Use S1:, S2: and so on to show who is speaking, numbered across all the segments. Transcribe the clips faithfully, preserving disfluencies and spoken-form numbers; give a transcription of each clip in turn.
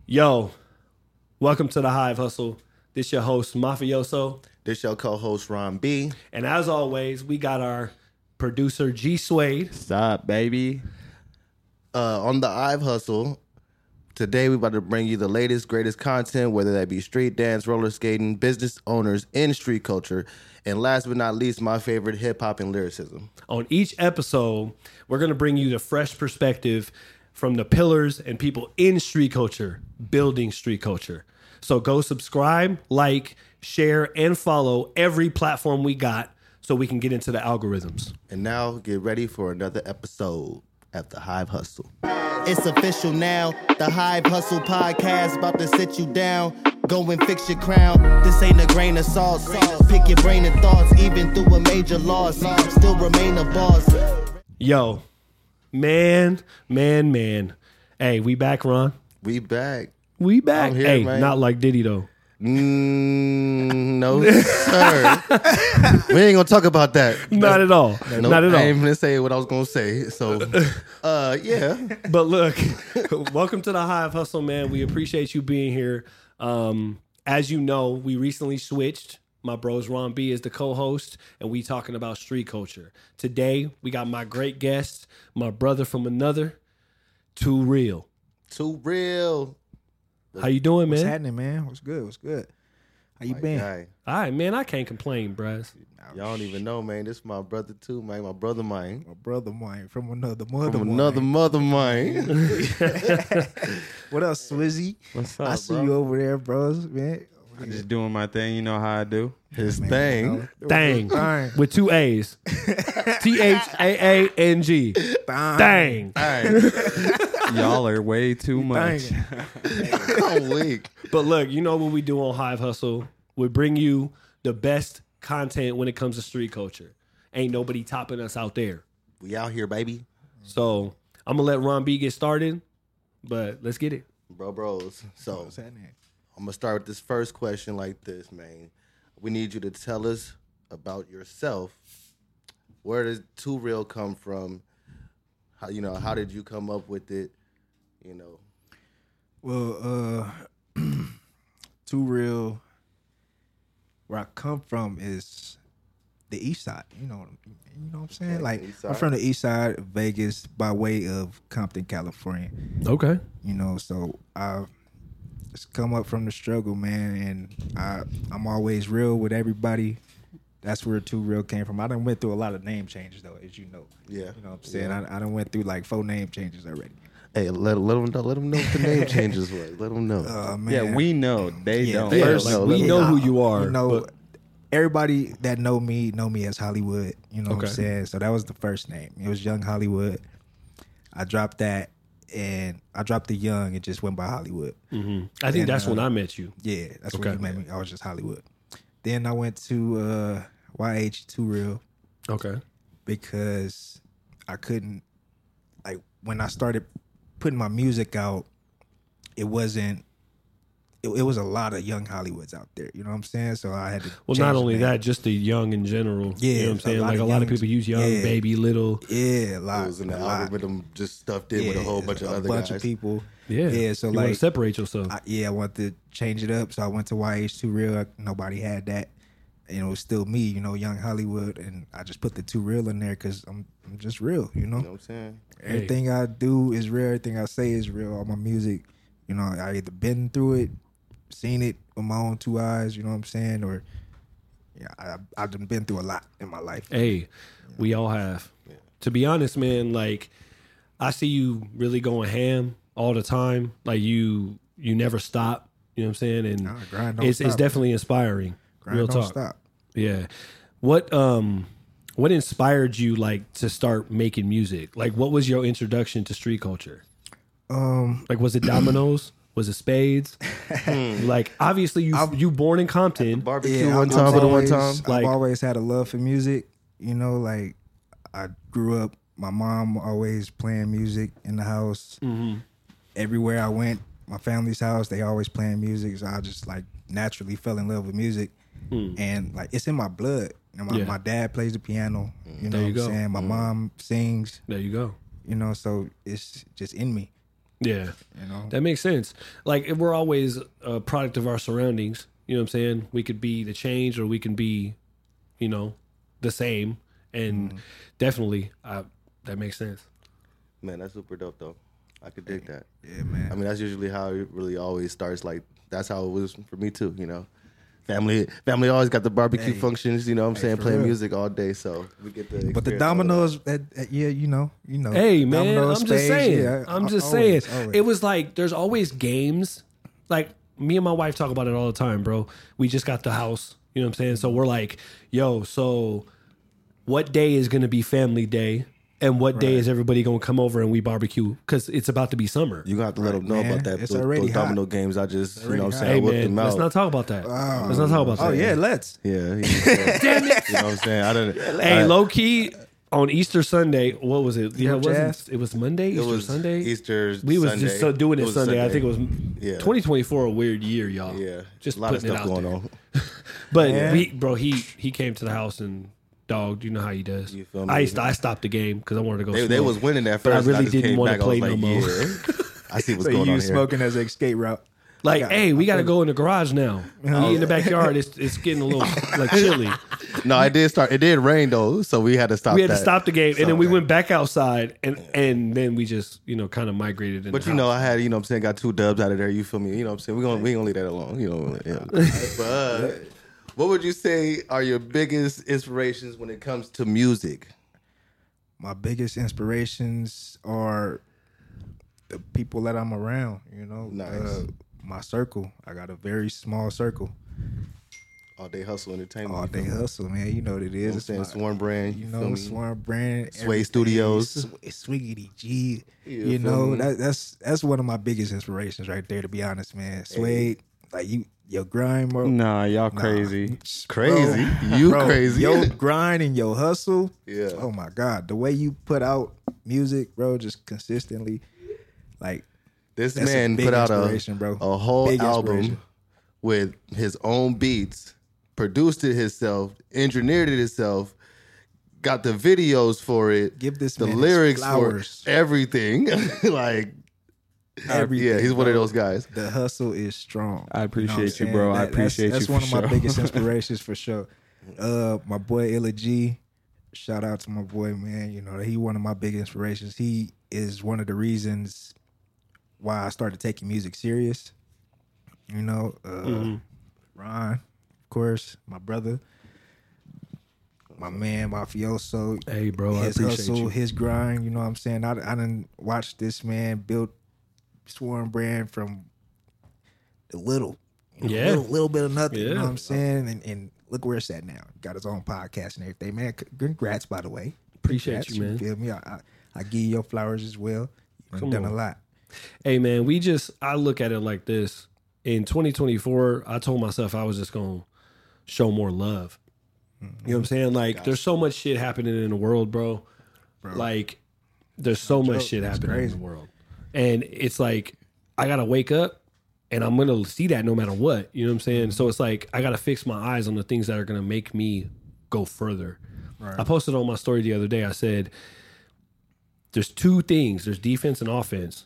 S1: Yo, welcome to the Hive Hustle. This your host, Mafioso.
S2: This your co-host, Ron B.
S1: And as always, we got our producer, G Suede.
S3: What's up, baby?
S2: Uh, on the Hive Hustle, today we about to bring you the latest, greatest content, whether that be street dance, roller skating, business owners in street culture, and last but not least, my favorite, hip-hop and lyricism.
S1: On each episode, we're going to bring you the fresh perspective from the pillars and people in street culture, building street culture. So go subscribe, like, share, and follow every platform we got so we can get into the algorithms.
S2: And now, get ready for another episode at the Hive Hustle.
S4: It's official now. The Hive Hustle podcast about to sit you down. Go and fix your crown. This ain't a grain of salt. Pick your brain and thoughts. Even through a major loss, still remain a boss.
S1: Yo, man, man, man. Hey, we back, Ron.
S2: We back.
S1: We back.
S2: I'm here,
S1: hey,
S2: man.
S1: not like Diddy, though.
S2: Mm, no, sir. We ain't gonna talk about that.
S1: Not at all.
S2: Nope,
S1: Not at all.
S2: I ain't gonna say what I was gonna say. So, uh, yeah.
S1: But look, welcome to the Hive Hustle, man. We appreciate you being here. Um, as you know, we recently switched. My bros Ron B is the co-host, and we talking about street culture. Today, we got my great guest, my brother from another, Too Real.
S2: Too real.
S1: How you doing,
S5: What's
S1: man?
S5: happening, man? What's good? What's good? How you
S2: My
S5: been?
S2: guy.
S1: All right, man. I can't complain, bruh.
S2: Y'all don't even know, man. This is my brother too, man. My brother mine.
S5: My brother mine from another mother
S2: From
S5: mine.
S2: another mother mine.
S5: What up, Swizzy?
S3: What's up,
S5: I see
S3: bro?
S5: you over there, bros, man.
S3: I'm just doing my thing. You know how I do.
S2: His
S5: Man,
S2: thing.
S5: you know,
S1: Dang.
S5: Dang.
S1: With two A's. T H A A N G. Dang.
S3: Y'all are way too much.
S5: Dang.
S2: I'm weak.
S1: But look, you know what we do on Hive Hustle? We bring you the best content when it comes to street culture. Ain't nobody topping us out there.
S2: We out here, baby.
S1: So I'm gonna let Ron B get started, but let's get it.
S2: Bro, bros. So
S5: What's happening?
S2: I'm gonna start with this first question like this, man. We need you to tell us about yourself. Where does Too Real come from? How you know, how did you come up with it? You know.
S5: Well, uh, Too Real, where I come from is the East Side. You know, you know what I'm saying?
S2: Okay,
S5: like
S2: East
S5: I'm
S2: Side.
S5: from the East Side, of Vegas, by way of Compton, California.
S1: Okay.
S5: You know, so I just come up from the struggle, man, and I I'm always real with everybody. That's where Too Real came from. I done went through a lot of name changes though, as you know.
S2: Yeah.
S5: You know what I'm saying?
S2: Yeah.
S5: I, I done went through like four name changes already.
S2: Hey, let, let them know. Let them know what the name changes was. Let them know.
S5: Oh man.
S3: Yeah, we know. They
S5: Yeah,
S3: don't.
S5: they
S1: Yeah,
S5: First,
S1: like,
S2: no,
S1: we
S2: let me-
S1: know who you are.
S5: You know,
S1: but-
S5: everybody that know me know me as Hollywood. You know what
S1: Okay.
S5: I'm saying? So that was the first name. It was Young Hollywood. I dropped that, and I dropped the Young. It just went by Hollywood.
S1: hmm I think
S5: And,
S1: that's
S5: uh,
S1: when I met you.
S5: Yeah, that's
S1: Okay.
S5: when you met me. I was just Hollywood. Then I went to uh, Y H Too Real
S1: Okay.
S5: because I couldn't, like, when I started putting my music out, it wasn't, it, it was a lot of young Hollywoods out there. You know what I'm saying? So I had to.
S1: Well,
S5: change
S1: not
S5: the
S1: only
S5: name.
S1: that, just the young in general.
S5: Yeah,
S1: You know what I'm
S5: a
S1: saying?
S5: lot
S1: Like a
S5: of
S1: lot of
S5: youngs.
S1: people use young,
S5: Yeah.
S1: baby, little.
S5: Yeah, a lot.
S2: It was in the
S5: a lot.
S2: algorithm just stuffed in with a whole bunch of
S5: a
S2: other
S5: bunch
S2: guys.
S5: of people.
S1: Yeah.
S5: Yeah, so
S1: you want
S5: like,
S1: to separate yourself.
S5: I, yeah, I wanted to change it up. So I went to Y H Too Real. Nobody had that. And it was still me, you know, Young Hollywood. And I just put the Too Real in there because I'm, I'm just real, you know?
S2: You know what I'm saying?
S5: Everything I do is real. Everything I say is real. All my music, you know, I either been through it, seen it with my own two eyes, you know what I'm saying? Or, yeah, I, I've done been through a lot in my life.
S1: Hey, we all have. To be honest, man, like I see you really going ham all the time. Like you, you never stop. You know what I'm saying? And
S5: Nah, grind don't
S1: it's it's
S5: stop.
S1: definitely inspiring.
S5: Grind
S1: Real
S5: don't
S1: talk.
S5: stop.
S1: Yeah. What um, what inspired you like to start making music? Like, what was your introduction to street culture?
S5: Um,
S1: Like, was it Domino's? Was it Spades? Like, obviously, you
S5: I've-
S1: you born in Compton.
S2: Barbecue
S5: Yeah,
S2: one
S5: I've
S2: time for the one
S5: always-
S2: time.
S1: Like-
S5: I've always had a love for music. You know, like I grew up, my mom always playing music in the house.
S1: Mm-hmm.
S5: Everywhere I went, my family's house, they always playing music. So I just like naturally fell in love with music.
S1: Mm.
S5: And like it's in my blood. You know, my,
S1: Yeah.
S5: my dad plays the piano. You know
S1: There you
S5: what I'm
S1: go.
S5: saying? My mom sings.
S1: There you go.
S5: You know, so it's just in me.
S1: Yeah.
S5: You know,
S1: That makes sense. Like if we're always a product of our surroundings. You know what I'm saying? We could be the change or we can be, you know, the same. And
S5: Mm-hmm.
S1: definitely I, that makes sense.
S2: Man, that's super dope though. I could dig that.
S5: yeah, man.
S2: I mean, that's usually how it really always starts. Like that's how it was for me too. You know, family family always got the barbecue
S5: Hey.
S2: functions. You know, what I'm
S5: Hey,
S2: saying
S5: for
S2: playing
S5: real.
S2: music all day, so we get the.
S5: But the
S2: experience all of that.
S5: dominoes, that, that- yeah, you know, you know.
S1: Hey man,
S5: dominoes,
S1: I'm just
S5: spades,
S1: saying.
S5: yeah,
S1: I'm
S5: al-
S1: just
S5: always,
S1: saying.
S5: always.
S1: It was like there's always games. Like me and my wife talk about it all the time, bro. We just got the house. You know what I'm saying? So we're like, yo, so what day is gonna be family day? And what day is everybody gonna come over and we barbecue? Because it's about to be summer.
S2: You gonna have to let them know
S5: man.
S2: about that.
S5: It's
S2: Those,
S5: already
S2: those
S5: hot.
S2: domino games. I just, you know, what I'm
S5: already
S2: saying,
S1: Hey
S2: I whipped
S1: man,
S2: them
S1: let's
S2: out.
S1: not talk about that. Let's not talk about that.
S5: Oh yeah, let's.
S2: Yeah, he, damn it. You know what I'm saying? I didn't.
S1: Hey,
S2: I,
S1: low key on Easter Sunday, what was it? Yeah, it
S5: Jazz?
S1: wasn't. It was Monday. Easter
S2: It was
S1: Sunday.
S2: Easter.
S1: We was
S2: Sunday.
S1: just so doing it,
S2: was
S1: Sunday. I think it was
S2: Yeah.
S1: twenty twenty-four. A weird year, y'all.
S2: Yeah,
S1: just
S2: a lot of
S1: putting it
S2: stuff
S1: out
S2: going
S1: there.
S2: on.
S1: But
S5: Yeah.
S1: we, bro, he he came to the house and dog. You know how he does.
S2: You feel me?
S1: I used to, I stopped the game because I wanted to go.
S2: They, they
S1: smoke.
S2: was winning at
S1: But I
S2: first. and
S1: really
S2: just
S1: didn't
S2: came
S1: wanna
S2: back, I
S1: play
S2: was
S1: no
S2: like,
S1: more.
S2: yeah. I see what's
S5: So
S2: going
S5: you
S2: on here.
S5: smoking as an escape route.
S1: Like,
S5: Yeah.
S1: hey, we got to go in the garage now. He in the backyard. It's it's getting a little like chilly.
S2: No, it did start. It did rain though, so we had to stop.
S1: We had
S2: that.
S1: to stop the game, and then we
S2: that.
S1: went back outside, and and then we just you know kind of migrated. In
S2: But
S1: the
S2: you know,
S1: house.
S2: I had, you know what I'm saying, got two dubs out of there. You feel me? You know what I'm saying? We're going to we gonna leave that alone. You know. Yeah. But uh, what would you say are your biggest inspirations when it comes to music?
S5: My biggest inspirations are the people that I'm around. You know,
S2: Nice.
S5: uh, my circle. I got a very small circle.
S2: All Day Hustle Entertainment.
S5: All
S2: you feel
S5: day
S2: me?
S5: hustle, man. You know what it
S2: You know
S5: is.
S2: what I'm
S5: It's
S2: saying?
S5: my-
S2: Swarm Brand.
S5: You
S2: You
S5: know,
S2: feel me?
S5: Swarm Brand,
S2: Sway
S5: everything.
S2: Studios.
S5: Sw- Swiggity G.
S2: You
S5: You
S2: feel
S5: know,
S2: me?
S5: that, that's that's one of my biggest inspirations right there. To be honest, man. Sway, like you, your grind, bro.
S3: Nah, y'all
S5: Nah.
S3: crazy.
S2: Crazy.
S5: Bro,
S2: You
S5: bro,
S2: crazy.
S5: Your grind and your hustle.
S2: Yeah.
S5: Oh my God, the way you put out music, bro, just consistently, like
S2: This
S5: That's a
S2: man
S5: big
S2: put out a,
S5: inspiration, bro.
S2: a whole
S5: Big
S2: album
S5: inspiration.
S2: with his own beats, produced it himself, engineered it himself, got the videos for it,
S5: give this
S2: the
S5: man his
S2: lyrics
S5: flowers.
S2: for everything. Like,
S5: Everything,
S2: yeah, he's one of
S5: bro.
S2: those guys.
S5: The hustle is strong.
S3: I
S5: You know what I'm
S3: appreciate you,
S5: saying?
S3: bro. I
S5: That- that's-
S3: appreciate
S5: that's
S3: you
S5: one
S3: for
S5: of my
S3: sure.
S5: biggest inspirations for sure. Uh, my boy Illa G. Shout out to my boy, man. You know, he one of my big inspirations. He is one of the reasons why I started taking music serious. You know, uh,
S1: Mm-hmm.
S5: Ron, of course, my brother, my man, Mafioso.
S1: Hey, bro, I
S5: his
S1: appreciate
S5: hustle,
S1: you.
S5: his grind. You know what I'm saying? I, I done watched this man build Swarm Brand from the little, you know,
S1: Yeah.
S5: little, little bit of nothing. You know
S1: Yeah.
S5: what I'm saying? And, and look where it's at now. Got his own podcast and everything, man. c- Congrats, by the way.
S1: Appreciate
S5: Congrats,
S1: you, man.
S5: Feel me? I, I, I give you your flowers as well. You've
S1: Come
S5: done
S1: on.
S5: a lot.
S1: Hey man, we just I look at it like this. In twenty twenty-four, I told myself I was just gonna show more love. You know what I'm saying? Like, there's so much shit happening in the world, bro. Like, there's so much
S5: joke.
S1: shit
S5: That's
S1: happening
S5: crazy.
S1: in the world, and it's like I gotta wake up, and I'm gonna see that no matter what. You know what I'm saying? So it's like I gotta fix my eyes on the things that are gonna make me go further. I posted on my story the other day. I said, "There's two things. There's defense and offense."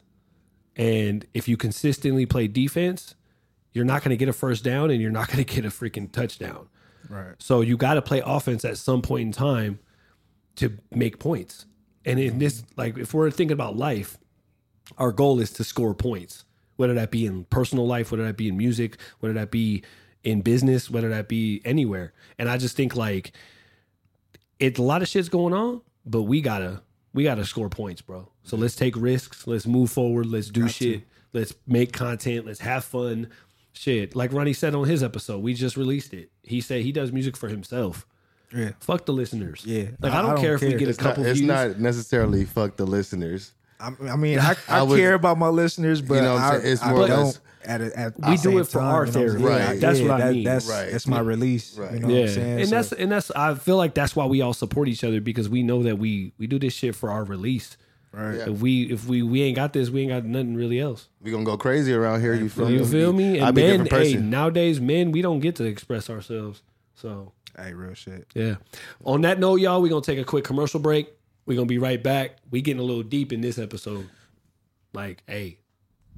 S1: And if you consistently play defense, you're not going to get a first down and you're not going to get a freaking touchdown.
S5: Right.
S1: So you got to play offense at some point in time to make points. And in this, like, if we're thinking about life, our goal is to score points, whether that be in personal life, whether that be in music, whether that be in business, whether that be anywhere. And I just think like it's a lot of shit's going on, but we gotta we gotta score points, bro. So let's take risks, let's move forward, let's do shit, let's make content, let's have fun. Shit. Like Ronnie said on his episode, we just released it. He said he does music for himself.
S5: Yeah.
S1: Fuck the listeners.
S5: Yeah.
S1: Like I
S5: I-
S1: don't,
S5: I don't
S1: care if we
S5: care.
S1: get a
S2: It's not,
S1: couple
S2: it's
S1: views.
S2: not necessarily fuck the listeners.
S5: I, I mean, I, I,
S2: I would-
S5: care about my listeners, but
S2: You know what I'm
S5: I,
S2: saying? It's
S5: I
S2: more or
S5: don't
S2: less-
S5: at, a, at
S1: We
S5: the
S1: do
S5: same
S1: it for
S5: time,
S1: our
S5: you know what I'm
S1: therapy.
S5: saying?
S2: Right.
S1: That's
S5: Yeah,
S1: what I
S5: that-
S1: mean.
S5: That's,
S2: Right.
S5: that's my release.
S2: Right.
S5: You know
S1: Yeah,
S5: what I'm saying?
S1: and
S5: So-
S1: that's and that's I feel like that's why we all support each other because we know that we we do this shit for our release.
S5: right.
S2: Yeah.
S1: If we if we we ain't got this, we ain't got nothing really else.
S2: We gonna go crazy around here. You feel me?
S1: You feel me?
S2: I'll
S1: And
S2: be a
S1: men,
S2: different
S1: hey,
S2: person.
S1: nowadays men we don't get to express ourselves. So
S5: Hey, real shit.
S1: yeah. On that note, y'all, we're gonna take a quick commercial break. We're gonna be right back. We getting a little deep in this episode. Like, hey,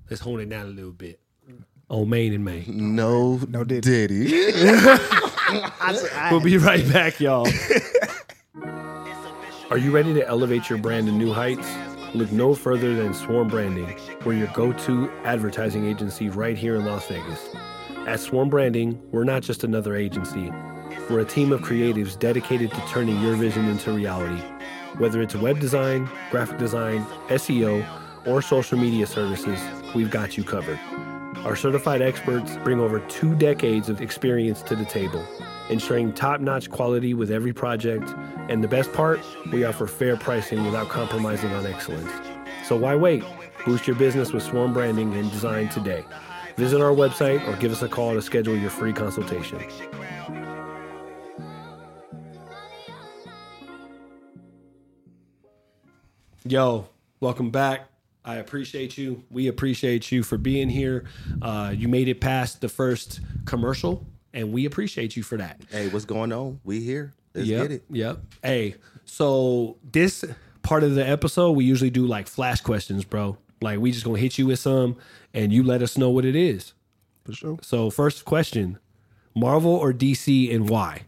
S1: Let's hone it down a little bit. On Maine and May.
S2: No,
S5: No Diddy.
S2: Diddy.
S1: We'll be right back, y'all. Are you ready to elevate your brand to new heights? Look no further than Swarm Branding. We're your go-to advertising agency right here in Las Vegas. At Swarm Branding, we're not just another agency. We're a team of creatives dedicated to turning your vision into reality. Whether it's web design, graphic design, S E O, or social media services, we've got you covered. Our certified experts bring over two decades of experience to the table, ensuring top-notch quality with every project. And the best part, we offer fair pricing without compromising on excellence. So why wait? Boost your business with Swarm Branding and Design today. Visit our website or give us a call to schedule your free consultation. Yo, welcome back. I appreciate you. We appreciate you for being here. Uh, you made it past the first commercial, and we appreciate you for that.
S2: Hey, what's going on? We here. Let's
S1: Yep,
S2: get it.
S1: Yep. Hey, so this part of the episode, we usually do like flash questions, bro. Like we just gonna hit you with some, and you let us know what it is.
S5: For sure.
S1: So first question, Marvel or D C and why?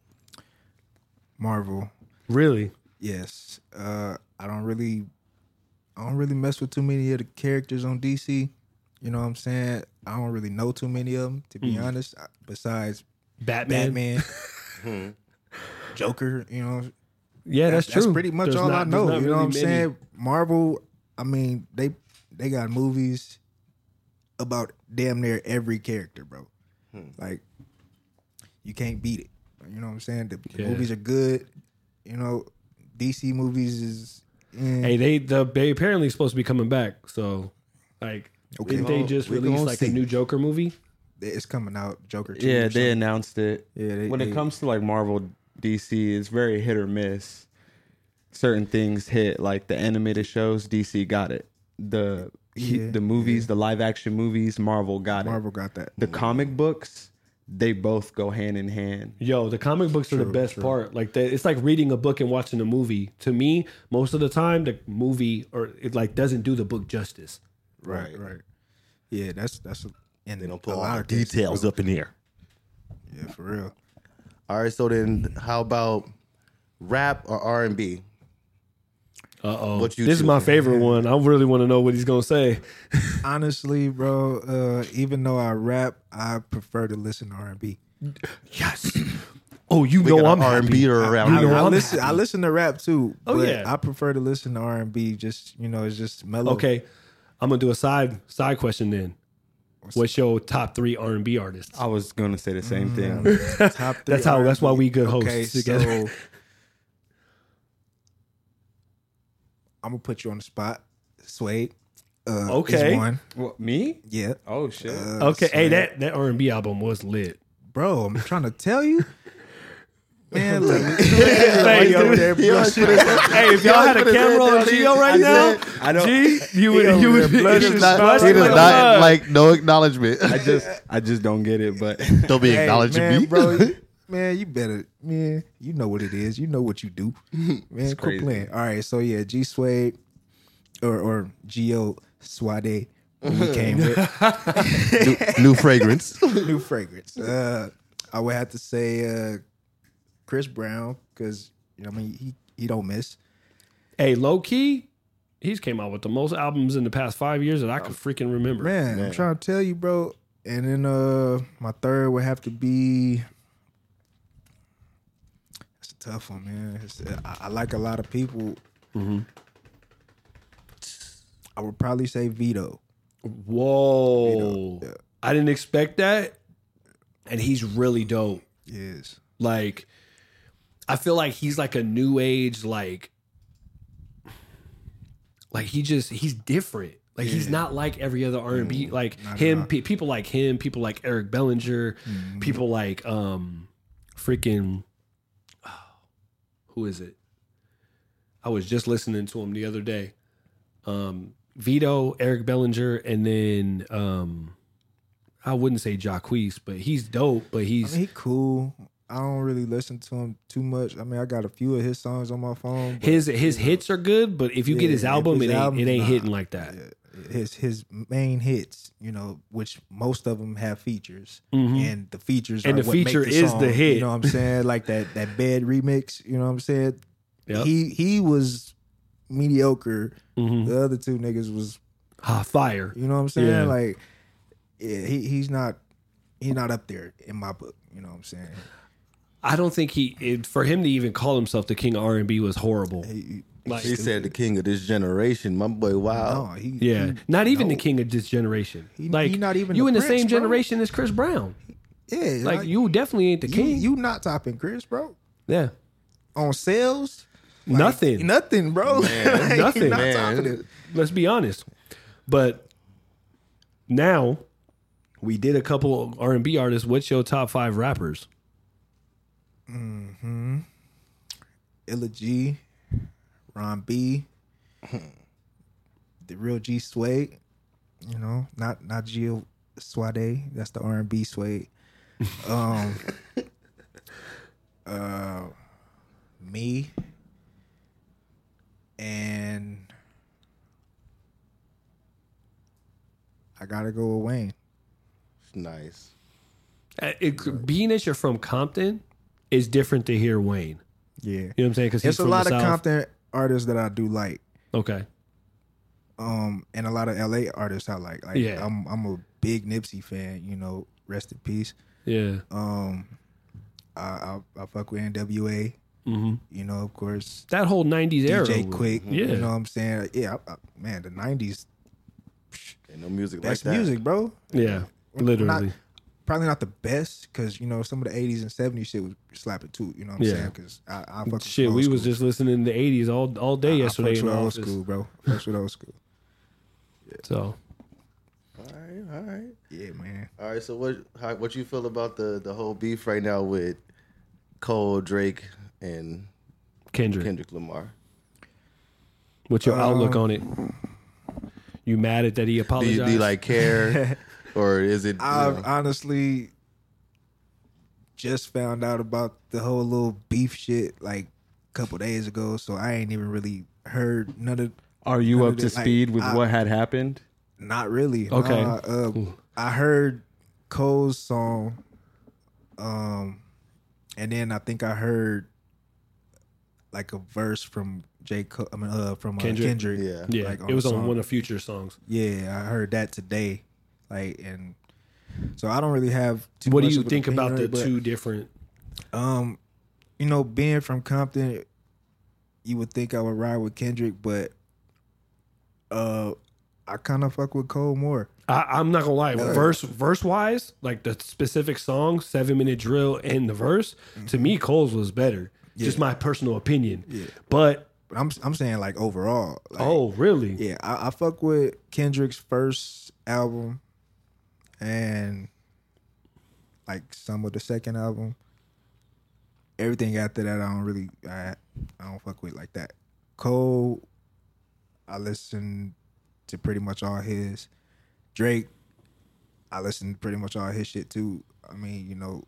S5: Marvel.
S1: Really?
S5: Yes. Uh, I don't really, I don't really mess with too many of the characters on D C. You know what I'm saying? I don't really know too many of them, to be
S1: Mm.
S5: honest. Besides
S1: Batman?
S5: Batman, Joker. You know,
S1: Yeah, that's, true.
S5: That's pretty much
S1: There's
S5: all
S1: not-
S5: I
S1: there's
S5: know.
S1: not
S5: You know
S1: really
S5: what I'm
S1: many.
S5: saying? Marvel. I mean, they they got movies about damn near every character, bro. Like you can't beat it. You know what I'm saying? The, the
S1: Yeah.
S5: movies are good. You know, D C movies is. eh.
S1: Hey, they the they apparently supposed to be coming back. So, like,
S5: Okay.
S1: didn't they
S2: Well,
S1: just
S2: we
S1: release
S2: gonna
S1: like a
S2: see.
S1: new Joker movie?
S5: It's coming out, Joker two.
S3: Yeah,
S5: or
S3: they
S5: something.
S3: announced it.
S5: Yeah, they-
S3: when
S5: they-
S3: it comes to like Marvel, D C, it's very hit or miss. Certain things hit, like the animated shows, D C got it. The he-
S5: Yeah,
S3: the movies, the live action movies, Marvel got
S5: Marvel got that.
S3: it. The comic books, they both go hand in hand.
S1: Yo, the comic books are the
S5: True,
S1: best
S5: true.
S1: part. Like, they, it's like reading a book and watching a movie. To me, most of the time, the movie or it like doesn't do the book justice.
S5: Right, right. Yeah, that's that's a, and
S2: They don't put
S5: a
S2: all
S5: lot
S2: the
S5: of cases,
S2: details
S5: bro.
S2: up in here.
S5: Yeah, for real.
S2: All right, so then how about rap or R and B?
S1: Uh oh.
S2: What you
S1: This is my
S2: choosing?
S1: favorite one. I really want to know what he's gonna say.
S5: Honestly, bro, uh, even though I rap, I prefer to listen to R and B.
S1: Yes. Oh, you
S2: We
S1: know
S2: got
S1: I'm
S2: R and B
S1: happy.
S2: around
S5: I,
S1: know
S2: here.
S5: I
S1: I'm
S5: listen. I
S1: happy.
S5: listen to rap too.
S1: Oh,
S5: but
S1: yeah.
S5: I prefer to listen to R and B. Just you know, it's just mellow.
S1: Okay, I'm gonna do a side side question then. What's your top three R and B artists?
S3: I was gonna say the same thing.
S5: Top three
S1: That's how- that's why
S5: R and B.
S1: we good hosts
S5: okay,
S1: together.
S5: So I'm gonna put you on the spot. Suede. Uh,
S1: Okay.
S5: is one.
S3: What, me?
S5: Yeah.
S3: Oh shit!
S5: Uh,
S1: Okay, hey,
S5: Suede.
S1: that that R and B album was lit.
S5: bro, I'm trying to tell you. Man, look.
S1: Hey,
S5: over
S1: dude.
S5: there
S2: He always
S5: blushing.
S2: put his-
S1: Hey, if y'all had a
S2: put his
S1: camera
S2: hand
S1: on
S2: down, he-
S1: Gio right
S2: I
S1: now,
S2: said-
S3: I don't.
S1: G, you would
S5: over
S1: you would
S5: there
S1: be
S5: blushing.
S2: He does not,
S1: blushing
S2: he does
S1: like a
S2: not
S1: bug.
S2: like no acknowledgement.
S3: I just, I just don't get it. But
S2: Don't be
S5: Hey,
S2: acknowledging
S5: man,
S2: me.
S5: bro. you- Man, you better, man. You know what it is. You know what you do, man. Quit
S3: crazy.
S5: playing. All right, so yeah, G Suede or or Gio Suade when we came with
S2: New fragrance.
S5: new fragrance. Uh, I would have to say uh, Chris Brown because you know I mean he he don't miss.
S1: Hey, low key, he's came out with the most albums in the past five years that I could freaking remember.
S5: Man,
S2: Man.
S5: I'm trying to tell you, bro. And then uh, my third would have to be. It's a tough one, man. It's, I, I like a lot of people.
S1: Mm-hmm.
S5: I would probably say Vito.
S1: Whoa,
S5: Yeah.
S1: I didn't expect that, and he's really dope.
S5: Yes.
S1: Like, I feel like he's like a new age, like, like he just he's different. Like he's not like every other R and B. Like
S5: not at
S1: him,
S5: all.
S1: pe- people like him, people like Eric Bellinger, people like um, freaking, oh, who is it? I was just listening to him the other day. Um, Vito, Eric Bellinger, and then um, I wouldn't say Jacquees, but he's dope. But
S5: I
S1: he's
S5: mean, he cool. I don't really listen to him too much. I mean, I got a few of his songs on my phone. But
S1: his his hits are good, but if you get
S5: Yeah,
S1: his
S5: if
S1: album,
S5: his
S1: it ain't
S5: album's
S1: it ain't
S5: not-
S1: hitting like that.
S5: yeah, his his main hits, you know, which most of them have features, and the features
S1: And
S5: are
S1: the
S5: what
S1: feature
S5: make the
S1: is
S5: song,
S1: the hit.
S5: You know what I'm saying? Like that that bed remix. You know what I'm saying?
S1: Yep.
S5: He he was mediocre.
S1: Mhm.
S5: The other two niggas was,
S1: Ah, fire.
S5: you know what I'm saying?
S1: Yeah.
S5: Like, yeah, he he's not he's not up there in my book. You know what I'm saying?
S1: I don't think he it, for him to even call himself the king of R and B was horrible.
S5: He,
S1: Like,
S2: He said the king of this generation. My boy, wow.
S5: no, he
S1: yeah,
S5: he-
S1: not even
S5: no.
S1: the king of this generation.
S5: He-
S1: like
S5: he not even
S1: you
S5: the
S1: in the
S5: prince,
S1: same
S5: bro.
S1: generation as Chris Brown.
S5: Yeah,
S1: Like you definitely ain't the
S5: you,
S1: king.
S5: you not topping Chris, bro.
S1: yeah,
S5: On sales, like,
S1: nothing.
S5: nothing, bro.
S2: Man,
S5: Like,
S1: nothing.
S5: you not
S2: Man.
S5: topping it.
S1: Let's be honest. But now we did a couple R and B artists. What's your top five rappers?
S5: Illa G, Ron B, the real G Suede. You know, not not Gio Suade. That's the R and B Suede. Um, uh, me and I gotta go with Wayne.
S2: Nice.
S1: Uh, It, being that you're from Compton is different to hear Wayne.
S5: Yeah,
S1: You know what I'm saying? Because he's
S5: there's a
S1: from
S5: lot
S1: the
S5: of
S1: South.
S5: Compton artists that I do like.
S1: Okay.
S5: Um, and a lot of L A artists I like. Like,
S1: Yeah.
S5: I'm I'm a big Nipsey fan. You know, rest in peace.
S1: Yeah.
S5: Um, I I, I fuck with N W A.
S1: hmm
S5: You know, of course,
S1: That whole nineties era.
S5: D J
S1: was-
S5: Quick.
S1: Yeah.
S5: You know what I'm saying? Yeah, I, I, man, the nineties
S2: Ain't no music
S5: best
S2: like that.
S5: music, bro.
S1: Yeah.
S5: We're
S1: Literally.
S5: not- probably not the best because you know some of the eighties and seventies shit was slapping too. You know what I'm
S1: Yeah.
S5: saying? Because I, I fuck with
S1: Shit,
S5: old
S1: we was
S5: school.
S1: just listening to the eighties all all day
S5: I,
S1: yesterday
S5: I fucks
S1: in the
S5: with old
S1: office.
S5: school, bro. Fucks with old school.
S1: So
S2: All right, all right.
S5: Yeah, man.
S2: All right, so what how, what you feel about the, the whole beef right now with Cole, Drake, and
S1: Kendrick,
S2: Kendrick Lamar?
S1: what's your outlook
S5: Um,
S1: on it? You mad at that he
S2: Do you,
S1: apologized?
S2: do you like care, or is it? You
S5: I've
S2: know,
S5: honestly just found out about the whole little beef shit like a couple days ago, so I ain't even really heard none of.
S3: Are you
S5: none
S3: up
S5: of
S3: to
S5: it. Like,
S3: speed with
S5: I-
S3: what had happened?
S5: Not really.
S1: Okay.
S5: Nah, uh, I heard Cole's song, um, and then I think I heard like a verse from J. Cole, I mean, uh, from uh,
S1: Kendrick?
S5: Kendrick.
S2: Yeah.
S1: yeah,
S5: like,
S1: it was
S5: the
S1: on
S5: song.
S1: one of Future's songs.
S5: Yeah, I heard that today. Like, and so I don't really have too
S1: What do
S5: much
S1: you
S5: of an
S1: think
S5: opinion
S1: about
S5: on
S1: the
S5: it, but,
S1: two different?
S5: Um, you know, being from Compton, you would think I would ride with Kendrick, but uh, I kind of fuck with Cole more.
S1: I, I'm not gonna lie, verse verse wise, like the specific song, seven minute drill, and the verse, to me, Cole's was better. Just my personal opinion.
S5: Yeah.
S1: But
S5: But I'm I'm saying like overall. Like,
S1: oh, really?
S5: yeah, I, I fuck with Kendrick's first album and like some of the second album. Everything after that, I don't really, I, I don't fuck with like that. Cole, I listen to pretty much all his. Drake, I listen to pretty much all his shit too. I mean, you know,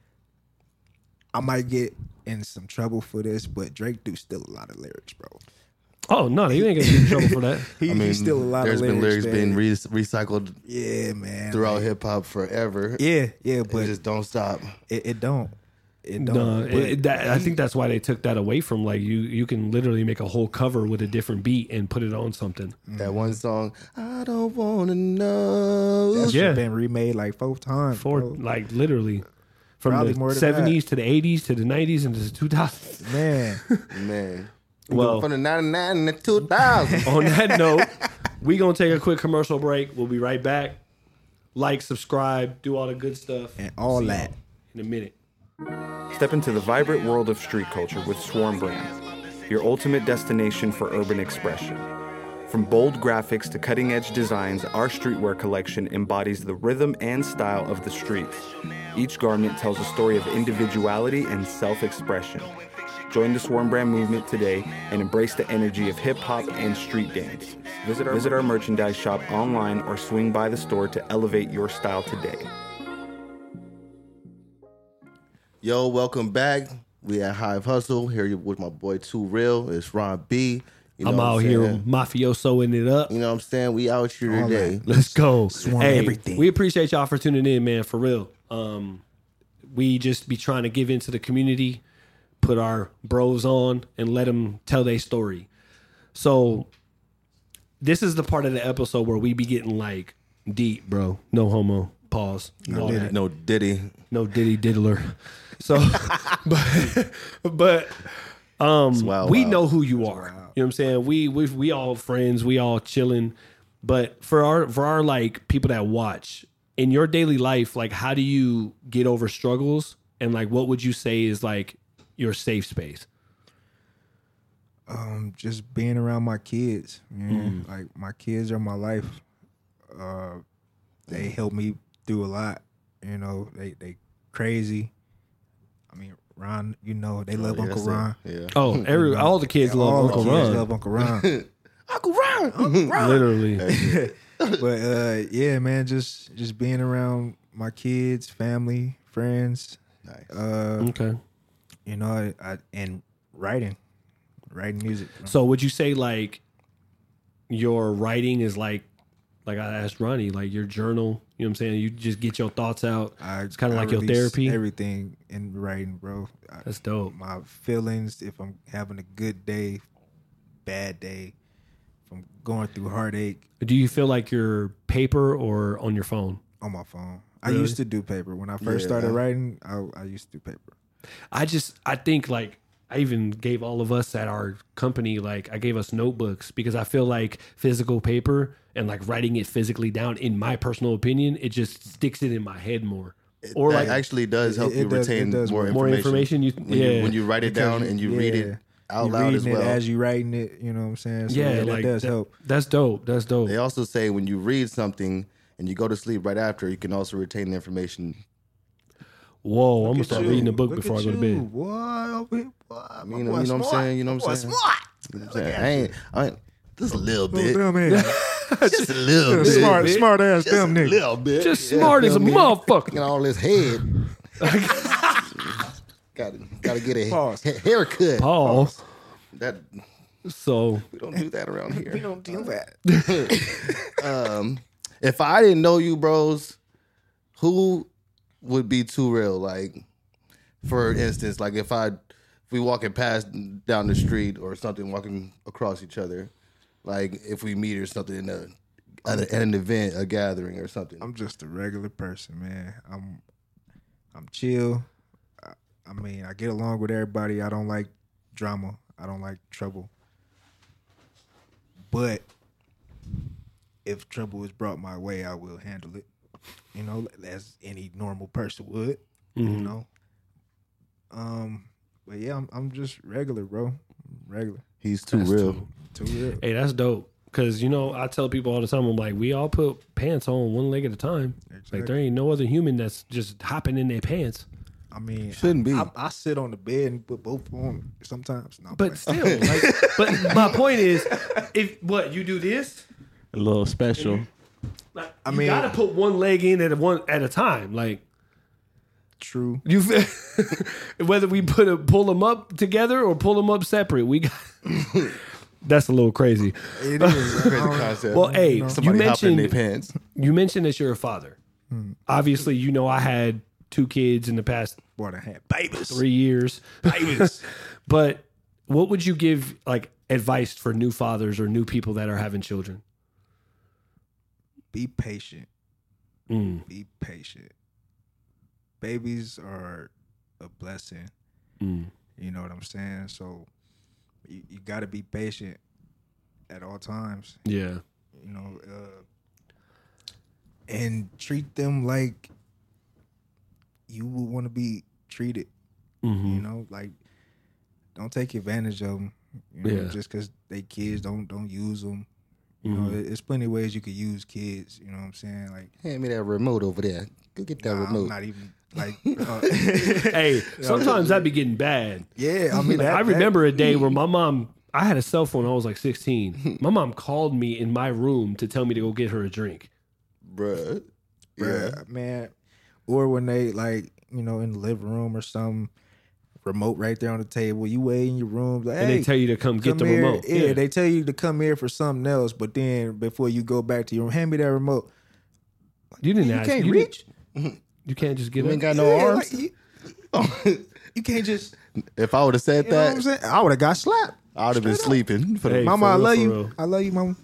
S5: I might get in some trouble for this, but Drake do still a lot of lyrics, bro.
S1: Oh no, you ain't gonna get in trouble for that.
S5: He,
S2: I mean,
S5: he's still a lot
S2: there's
S5: of lyrics.
S2: been lyrics
S5: man.
S2: being re- recycled
S5: Yeah, man.
S2: throughout
S5: like,
S2: hip hop forever.
S5: Yeah, yeah,
S2: It
S5: but
S2: just don't stop.
S5: it, it don't. It don't.
S1: No,
S5: but
S1: it, it- that, I think that's why they took that away from like you. You can literally make a whole cover with a different beat and put it on something.
S2: That one song, I don't wanna know.
S5: that shit
S1: yeah.
S5: been remade like four times.
S1: For
S5: bro.
S1: like literally from
S5: Probably
S1: the
S5: more than
S1: seventies to the eighties to the nineties and to the two thousands.
S5: Man,
S2: Man.
S1: Well-
S2: from the ninety-nine and the two thousand.
S1: On that note, we gonna take a quick commercial break. We'll be right back. Like, subscribe, do all the good stuff,
S5: and all
S1: See
S5: that.
S1: y'all in a minute.
S6: Step into the vibrant world of street culture with Swarm Brand, your ultimate destination for urban expression. From bold graphics to cutting-edge designs, our streetwear collection embodies the rhythm and style of the streets. Each garment tells a story of individuality and self-expression. Join the Swarm Brand movement today and embrace the energy of hip-hop and street dance. Visit our, Visit our merchandise shop online or swing by the store to elevate your style today.
S2: Yo, welcome back. We at Hive Hustle here with my boy Too Real. It's Ron B. You know
S1: I'm
S2: what
S1: out
S2: saying?
S1: here mafiosoing it up.
S2: You know what I'm saying? We out here
S5: All
S2: today.
S5: that.
S1: Let's go.
S5: Swarm
S1: Hey,
S5: everything.
S1: we appreciate y'all for tuning in, man, for real. Um, we just be trying to give into the community, put our bros on, and let them tell their story. So this is the part of the episode where we be getting like deep, bro. No homo. Pause. No,
S2: No, no Diddy.
S1: no diddy diddler. So, but, but um,
S2: wild,
S1: we
S2: wild.
S1: know who you are. You know what I'm saying? We we we all friends. We all chilling. But for our for our like people that watch in your daily life, like how do you get over struggles? And like, what would you say is like your safe space?
S5: Um, just being around my kids, man. Like my kids are my life. Uh, they help me through a lot. You know, they they crazy. I mean, Ron, you know, they love
S2: Yeah,
S5: Uncle
S2: that's it.
S5: Ron.
S2: Yeah.
S1: Oh, every all the kids love
S5: All
S1: Uncle
S5: the kids
S1: Ron.
S5: love Uncle Ron.
S2: Uncle Ron. Uncle Ron.
S1: Literally.
S5: But uh, yeah, man, just just being around my kids, family, friends.
S2: Nice.
S5: Uh,
S1: Okay.
S5: you know, I, I and writing, writing music.
S1: So would you say like your writing is like like I asked Ronnie, like your journal, you know what I'm saying? You just get your thoughts out.
S5: I,
S1: It's kinda
S5: I
S1: like your
S5: release
S1: therapy?
S5: Everything in writing, bro. I,
S1: That's dope.
S5: my feelings, if I'm having a good day, bad day, if I'm going through heartache,
S1: Do you feel like you're paper or on your phone?
S5: on my phone. I
S1: Really?
S5: used to do paper. When I first
S2: Yeah.
S5: started writing, I, I used to do paper.
S1: I just I think like I even gave all of us at our company like I gave us notebooks because I feel like physical paper and like writing it physically down, in my personal opinion, it just sticks it in my head more. Or
S2: that
S1: like
S2: actually does
S5: It-
S2: help
S5: it
S2: you
S5: does-
S2: retain
S5: it does
S2: more
S5: work.
S1: more
S2: information.
S1: information. You
S2: when,
S1: yeah
S2: you, when you write it
S5: Because
S2: down and you read
S5: yeah.
S2: it out
S5: You're
S2: loud
S5: reading
S2: as
S5: it
S2: well.
S5: as you writing it, you know what I'm saying? So,
S1: yeah,
S5: yeah, that
S1: like
S5: does
S1: that-
S5: help.
S1: That's dope. That's dope.
S2: They also say when you read something and you go to sleep right after, you can also retain the information.
S1: Whoa, I'm gonna
S5: Look
S1: start
S5: at
S1: reading
S5: you.
S1: the book
S5: Look
S1: before I
S5: at
S1: go to
S5: you.
S1: bed.
S5: Boy, over here, boy,
S2: I
S5: my
S2: mean, you know
S5: boy
S2: what I'm
S5: smart.
S2: saying? You know what I'm
S5: My boy
S2: saying?
S5: smart.
S2: You know what I'm saying? I ain't, I ain't, just a little
S5: Oh,
S2: bit.
S5: damn, man.
S2: Just a little bit.
S5: smart, smart ass
S2: Just a
S5: damn nigga.
S2: little bit.
S1: Just
S2: Yeah,
S1: smart as a
S2: feel me?
S1: motherfucker.
S2: Get all this head. gotta, gotta get a
S5: Pause.
S2: ha- haircut.
S1: Paul.
S2: That
S1: So
S2: we don't do that around here.
S5: We don't do that.
S2: um, if I didn't know you, bros, who would be too real? Like, for instance, like if I, if we walking past down the street or something, walking across each other, like if we meet or something in a at, a, at an event, a gathering or something.
S5: I'm just a regular person, man. I'm I'm chill. I, I mean, I get along with everybody. I don't like drama. I don't like trouble. But if trouble is brought my way, I will handle it. You know, as any normal person would. You know. Um, but yeah, I'm I'm just regular, bro. Regular.
S2: He's too
S1: That's
S2: real.
S5: Too real.
S1: hey, that's dope. Cause you know, I tell people all the time, I'm like, we all put pants on one leg at a time. Like there ain't no other human that's just hopping in their pants.
S5: I mean,
S2: Shouldn't be.
S5: I, I, I sit on the bed and put both on sometimes. No,
S1: But still, like, but my point is, if what you do this,
S3: A little special.
S1: like,
S5: I
S1: you
S5: mean-
S1: gotta put one leg in at a one at a time. Like
S5: true.
S1: you, whether we put a, pull them up together or pull them up separate, we got. That's a little crazy.
S5: It is.
S2: Crazy concept.
S1: Well, hey, you
S2: Somebody hopping in their
S1: mentioned
S2: pants.
S1: you mentioned that you're a father. Obviously, you know I had two kids in the past
S5: Boy, I had babies.
S1: three years.
S5: Babies.
S1: But what would you give like advice for new fathers or new people that are having children?
S5: Be patient.
S1: Mm,
S5: Be patient. Babies are a blessing.
S1: mm.
S5: You know what I'm saying? So you, you got to be patient at all times.
S1: Yeah.
S5: You know, uh, and treat them like you would want to be treated.
S1: Mm-hmm.
S5: You know, like don't take advantage of them. You know,
S1: Yeah.
S5: just because they kids, don't don't use them. You know,
S1: Mhm.
S5: there- there's plenty of ways you could use kids. You know what I'm saying? Like,
S2: Hand me that remote over there. Go get that
S5: nah, I'm
S2: remote.
S5: not even like. Uh,
S1: Hey, sometimes that be getting bad.
S5: yeah, I mean,
S1: Like,
S5: that,
S1: I
S5: that-
S1: remember a day where my mom, I had a cell phone when I was like sixteen. My mom called me in my room to tell me to go get her a drink.
S2: Bruh. Yeah.
S5: bruh, man. Or when they like, you know, in the living room or something, remote right there on the table. You wait in your room. Like,
S1: And
S5: hey,
S1: they tell you to come, get the
S5: here.
S1: remote.
S5: Yeah, they tell you to come here for something else. But then before you go back to your room, hand me that remote.
S1: You didn't
S5: You
S1: ask.
S5: can't
S1: you
S5: reach.
S1: didn't- You can't just get
S2: You
S1: up.
S2: ain't got no
S5: Yeah,
S2: arms.
S5: like, you, you can't just.
S2: If I would have said
S5: You know what I'm
S2: that,
S5: saying? I would have got slapped.
S2: I would have been
S5: Straight up.
S2: sleeping. For the,
S1: Hey,
S5: Mama,
S1: for
S5: I
S1: real,
S5: love
S1: for
S5: you.
S1: real.
S5: I love you, mama.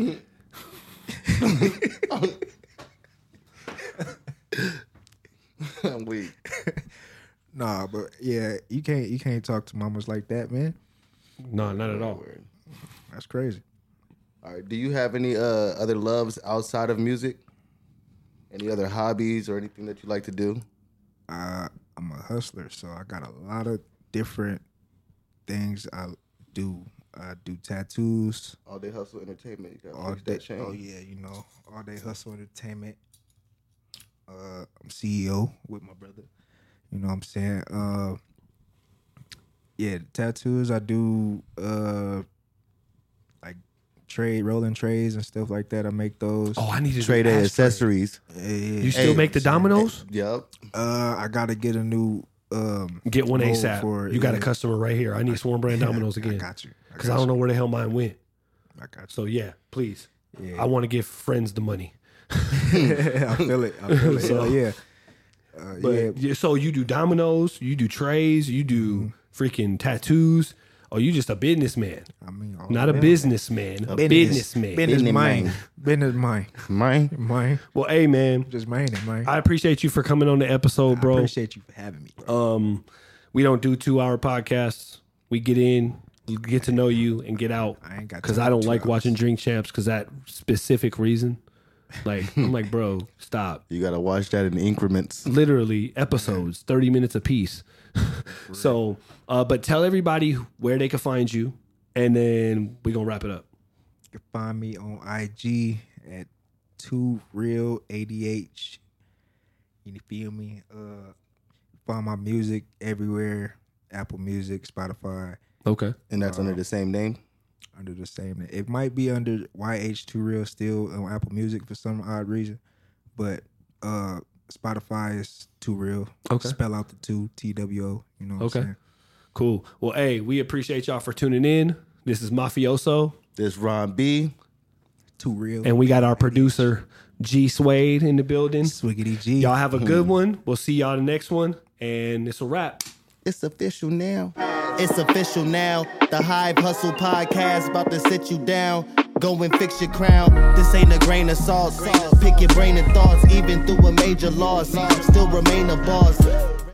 S2: I'm weak.
S5: Nah, but yeah, you can't you can't talk to mamas like that, man.
S1: No, not at all.
S5: That's crazy.
S2: All right. Do you have any uh, other loves outside of music? Any other hobbies or anything that you like to do?
S5: Uh, I'm a hustler, so I got a lot of different things I do. I do tattoos.
S2: All Day Hustle Entertainment. You gotta
S5: All
S2: fix
S5: day.
S2: that chain.
S5: Oh yeah, you know, all day hustle entertainment. Uh, I'm C E O with my brother. You know what I'm saying? Uh, yeah, tattoos. I do uh, like trade rolling trays and stuff like that. I make those.
S1: Oh, I need to
S2: Trade
S1: do
S2: A
S1: ashtray.
S2: accessories.
S5: Yeah, yeah,
S1: You still
S2: Hey,
S1: make the dominoes?
S2: Yep.
S5: Uh, I gotta get a new um.
S1: Get one
S5: mold
S1: ASAP.
S5: for it,
S1: you got a
S5: yeah.
S1: customer right here. I need Swarm Brand dominoes
S5: I
S1: again.
S5: got you.
S1: Because I don't know where the hell mine went.
S5: I got
S1: So yeah, please.
S5: you.
S1: I want to give friends the money.
S5: Yeah. I feel it. I feel it.
S1: So-
S5: Hell yeah. Uh,
S1: But
S5: yeah.
S1: yeah, so you do dominoes, you do trays, you do freaking tattoos. Oh, you just a businessman,
S5: I mean, all
S1: not a
S5: of them.
S1: businessman, a businessman.
S5: Business
S2: Business
S5: mind.
S2: man.
S5: Business mind.
S2: Mine.
S5: Mind.
S1: Well, hey man,
S5: Just mind it, mind.
S1: I appreciate you for coming on the episode,
S5: I
S1: bro.
S5: appreciate you for having me, bro.
S1: Um, we don't do two hour podcasts. We get in, get to know you, and get out.
S5: I ain't got
S1: Because
S5: time
S1: I don't
S5: for two
S1: like
S5: hours.
S1: watching Drink Champs because that specific reason. Like I'm like, bro, stop.
S2: You gotta watch that in increments.
S1: Literally episodes, thirty minutes a piece. So, uh, but tell everybody where they can find you, and then we gonna wrap it up.
S5: You can find me on I G at two real A D H. You feel me? Uh, find my music everywhere: Apple Music, Spotify,
S1: Okay.
S2: And that's under the same name.
S5: under the same name. It might be under Y H two real still on Apple Music for some odd reason, but uh, Spotify is two real.
S1: Okay.
S5: Spell out the two T W O. You know what
S1: Okay.
S5: I'm saying?
S1: Cool. Well, hey, we appreciate y'all for tuning in. This is Mafioso,
S2: This Ron B.
S5: Two real.
S1: and we got our producer G Suede in the building.
S5: Swiggity G.
S1: Y'all have a good one. We'll see y'all the next one, and it's a wrap.
S2: It's official now.
S4: It's official now. The Hive Hustle Podcast about to sit you down. Go and fix your crown. This ain't a grain of salt. Pick your brain and thoughts. Even through a major loss, still remain a boss.